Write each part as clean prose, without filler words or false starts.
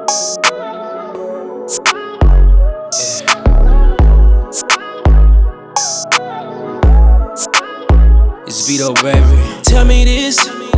It's Vito, baby. Tell me this,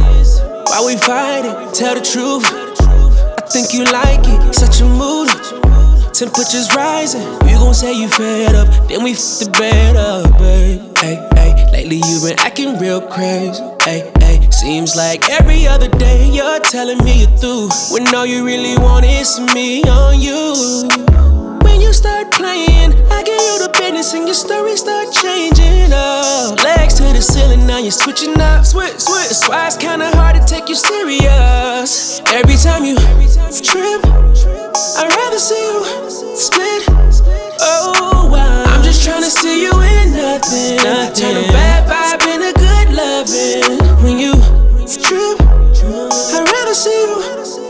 why we fighting? Tell the truth. I think you like it, such a mood. Temperatures rising, you gon' say you fed up, then we f the bed up, babe. Hey, lately you been acting real crazy. Hey, seems like every other day you're telling me you're through, when all you really want is me on you. When you start playing, I give you the business and your story start changing up. Legs to the ceiling, now you're switching up. Switch. That's why it's kinda hard to take you serious. Every time you trip, I'd rather see you split. Oh, wow. I'm just tryna see you in nothing. Turn a bad vibe into good loving. When you trip, I'd rather see you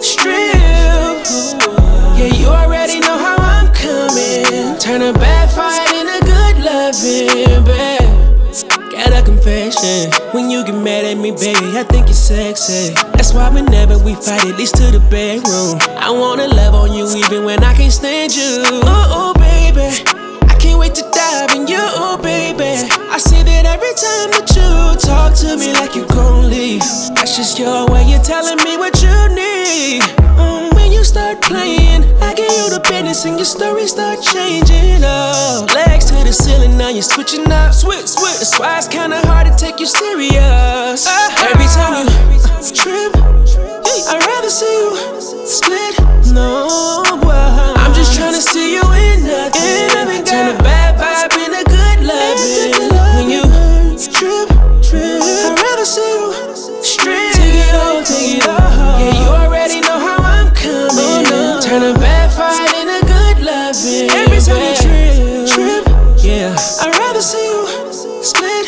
strip. Yeah, you already know how I'm coming. Turn a bad fight into good loving, babe. Got a confession. When you get mad at me, baby, I think you're sexy. That's why whenever we fight, at least to the bedroom, I wanna love on you even when I can't stand you. Oh, baby, I can't wait to dive in you, baby. I see that every time that you talk to me like you gon' leave. That's just your way of telling me what you need. When you start playing, I give you the business and your story start changing up. Legs to the ceiling, now you're switching up. Switch. That's why it's kinda hard to take you serious. Every time you trip, I'd rather see you split. No, I'm just tryna see you in nothing. Turn a bad vibe into good loving. When you trip, I'd rather see you strip. Take it all. Yeah, you already know how I'm coming. Turn a bad fight into good loving. Every time you trip, yeah, I'd rather see you split.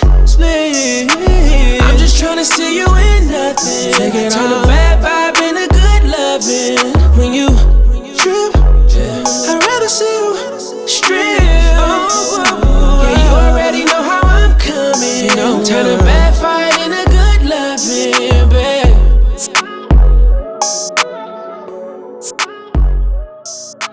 I'm just tryna see you in nothing. Turn a bad vibe into good loving. When you trip, I'd rather see you strip. Yeah, you already know how I'm coming. Turn a bad fight into good loving, babe.